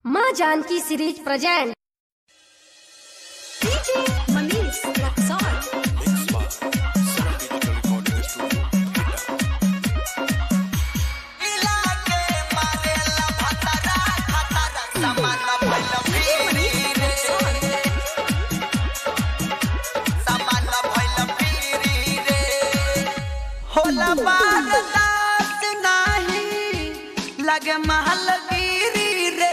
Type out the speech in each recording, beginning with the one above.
माँ Janaki series present Manish लगे महल गिरी रे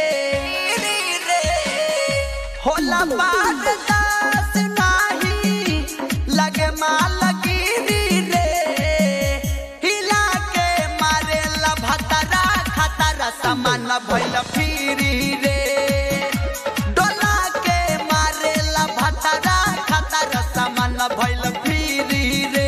होला बारदास नाही लगे महल गिरी रे हिला के मारे ला भतरा खतरा समान भइल फिरी रे डोला के मारे ला भतरा खतरा समान भइल फिरी रे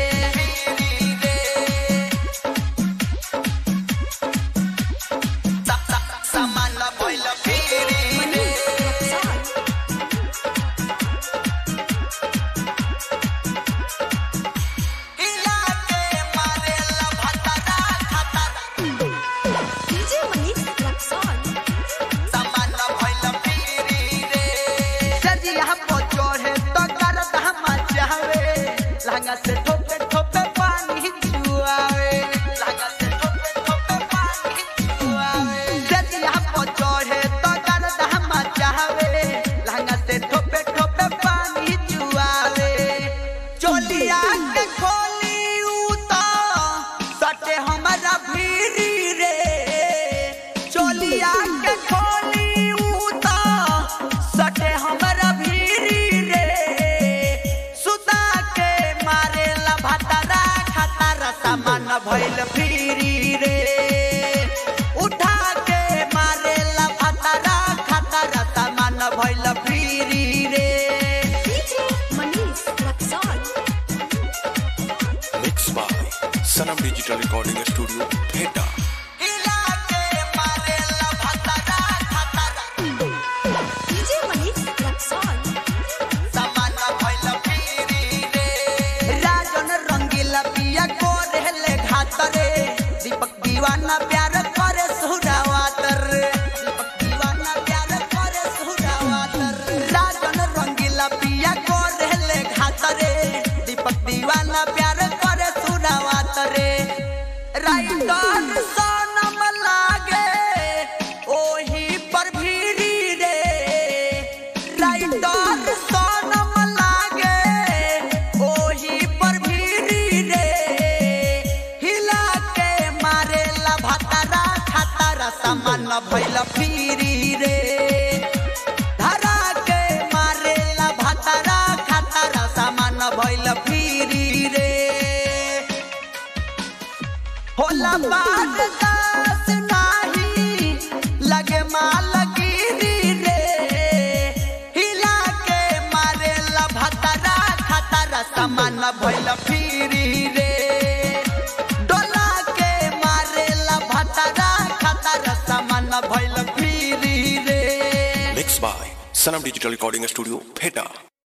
लहंगा से ठोपे ठोपे पानी चुआवे लहंगा से ठोपे ठोपे पानी चुआवे जतिया पो चढ़े तो दर्द हम चाहवे लहंगा से ठोपे ठोपे पानी चुआवे चोलिया के खोली उता सटे हमारा भीरी रे चोलिया के खोली उता सटे हमारा भीरी रे समान भइल फिरी रे उठा के मारे ला भतरा खतरा समान भइल फिरी रे Manish mix by Sanam digital recording studio भेटा हिला के मारे ला भतरा खतरा डीजे मनीष समान भइल फिरी रे राजन रंगीला पिया को दीपक दीवाना प्यार करे सुरावातर दीपक दीवाना प्यार करे सुरावातर राजन रंगीला पिया को रहले घातरे दीपक दीवाना प्यार करे सुरावातर राइटर सोनम लागे ओही पर भीरी रे राइटर सोनम लागे ओही पर भीरी रे समान भइल फिरी रे धरा के मारे ला भतरा खतरा समान भइल फिरी रे होला बारदास नाही लगे माल गिरी रे हिला के मारे ला भतरा खतरा समान भइल फिरी रे mix by Sanam digital recording studio भेटा।